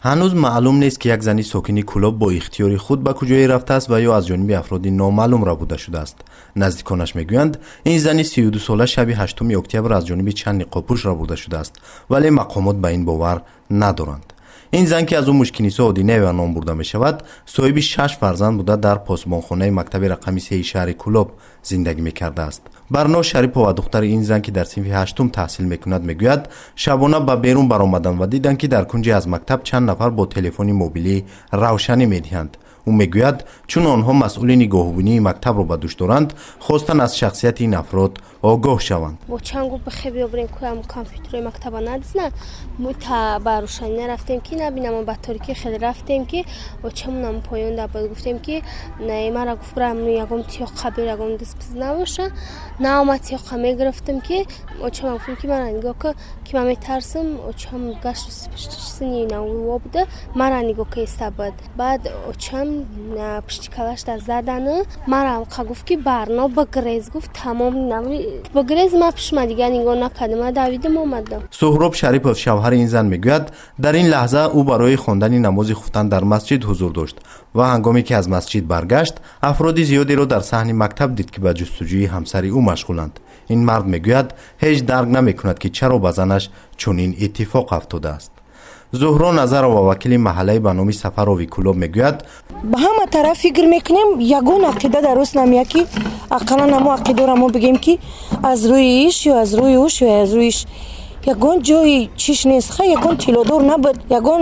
هنوز معلوم نیست که یک زنی ساکن کلوب با اختیار خود به کجای رفته است و یا از جانب افراد نامعلوم ربوده شده است. نزدیکانش میگویند این زنی 32 ساله شب 8 اکتبر از جانب چند نقابپوش ربوده شده است، ولی مقامات به این باور ندارند. این زن که از اون مشکینیسا آدینه و نام برده می شود، صاحب 6 فرزند بوده در پاسبانخانه مکتب رقمی 3 شهر کلوب زندگی می کرده است. برنا شریپова و دختر این زن که در صنف 8 تحصیل میکند میگوید شبانه به بیرون برآمدند و دیدند که در کنج از مکتب چند نفر با تلفن موبیلی روشنی میدهند. او میگوید چون آنها مسئول نگاهبانی مکتب را به دوش دارند، خواستند از شخصیت این افراد آگاه شوند. با چند گفت بخیر بریم که کامپیوتر مکتب ندیدن، ما تا به روشنی نرفتیم که نبینم، با تاریکی خیلی رفتیم که با چمون پایان داد گفتیم که نه مرا گفت برام یگم تیو خبر یگم دست پس نباشه، نه اومد تیو خمه گرفتم که با چم گفتم که من نگاه که من میترسم و چم گشت سنی نو بوده مرا نگاه که استباد بعد چم پشت کلاش در زدن مرا گفت که برنا بگریز گفت تمام نمی بگریز ما پیش ما دیگه نگاه نکردم دویدم اومدم. سهراب شریپov شوهر این زن میگوید در این لحظه او برای خواندن نماز خفتن در مسجد حضور داشت و هنگامی که از مسجد برگشت افراد زیادی را در صحن مکتب دید که به جستجوی همسری او مشغولند. این مرد میگوید هیچ درک نمیکند که چرا به زنش چنین اتفاق افتاده است. زهرا نظرова وکیل محله به نام سفروی کلوب میگوید به همه طرف فکر میکنیم یگان عقیده درست نمیاد که اقلا نمو عقیده را ما بگیم که از روی ایش یا از روی اوش یا از رویش یگان جای چیش نیست، خیلی یگان تیلادور نبود، یگان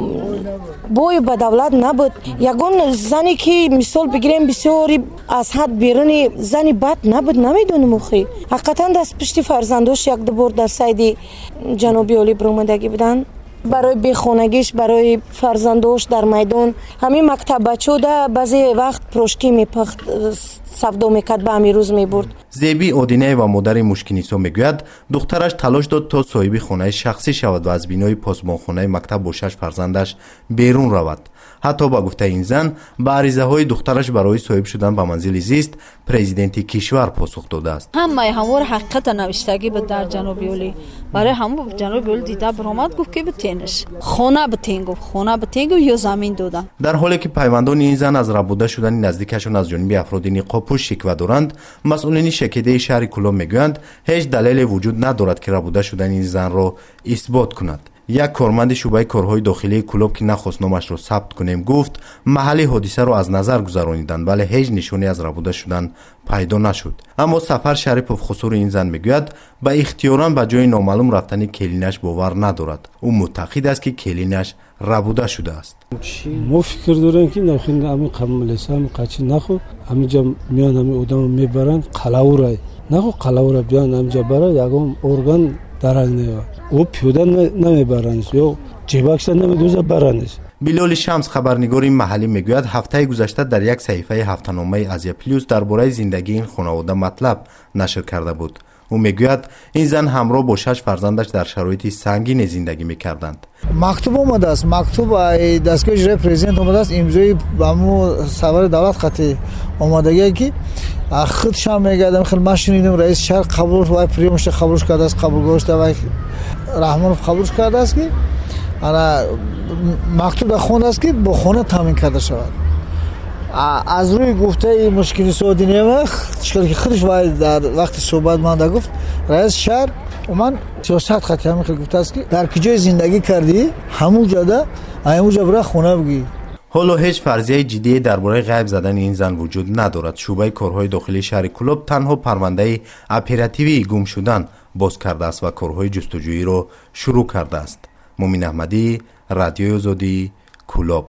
بوی به دولت نبود، یگان زنی که مثال بگیریم بسیاری از حد بیرونی زنی بد نبود، نمیدونم اخی حقیقتا دست پشت فرزنداش یک دو بار در سید جنابی عالی برآمدگی بودن برای بیخونگیش برای فرزنداش در میدان همین مکتب بچه ده بعضی وقت پروشکی میپخت سفدا میکرد به همین روز میبرد. زیبی آدینه و مادر مشکینیسا میگوید دخترش تلاش داد تا صاحب خانه شخصی شود و از بینای پاسبانخانه مکتب با 6 فرزندش بیرون رود. حتی با گفته این زن به عریضه های دخترش برای صاحب شدن به منزل زیست پرزیدنت کشور پاسخ داده است. همه همور حقیقت نوشتگی بود در جناب عالی برای همو جناب عالی دیده برآمد گفت که بتینش خانه بتین گفت خانه بتین یا زمین دادن. در حالی که پیوندان این زن از ربوده شدن نزدیکشون از جانب افراد نقابپوش شکوه دارند، مسئولین شکیده شهر کلوب میگویند هیچ دلیلی وجود ندارد که ربوده شدن این زن را اثبات کند. یک کارمند شعبه کارهای داخلی کلوب که نخواست نامش را ثبت کنیم گفت محل حادثه را از نظر گذرانیدند ولی هیچ نشانی از ربوده شدن پیدا نشد. اما سفر شریپov خسور این زن میگوید به اختیاراً به جای نامعلوم رفتن کلینش باور ندارد. او معتقد است که کلینش ربوده شده است. ما فکر داریم که نخوند همین قملسام قچی نخو همینجا میان همین آدم میبرن قلاوره نخو قلاوره بیان همینجا برای یگم ارگان درنگ نیاد او پیوده نمیبرند یا جیبکش نمیدوزه برند. بلال شمس خبرنگار این محلی میگوید هفته گذشته در یک صحیفه هفته‌نامه ازیا پلیوس درباره زندگی این خانواده مطلب نشر کرده بود. او میگوید این زن همراه با 6 فرزندش در شرایط سنگین زندگی میکردند. مکتوب اومده است، مکتوب دستگاه اجرای پرزیدنت اومده است، امضای بامو سوار دولت خطی اومدگی که خودش هم میگردم خیلی من شنیدم رئیس شهر قبول و پریمش قبولش کرده است، قبول گذاشته و رحمانوف قبولش کرده است که انا مکتوب خونده است که با خونه تامین کرده شود. از روی گفته مشکلی سعودی ما چیکار که خودش باید در وقت صحبت مانده گفت رئیس شهر و من سیاست خطی همین خیلی گفته است که در کجای زندگی کردی همون جاده همونجا برای خونه بگی. حالا هیچ فرضیه جدی درباره غیب زدن این زن وجود ندارد. شعبه کارهای داخلی شهر کلوب تنها پرونده اپراتیوی گم شدن باز کرده است و کارهای جستجویی را شروع کرده است. مومن احمدی، رادیوی آزادی، کلوب.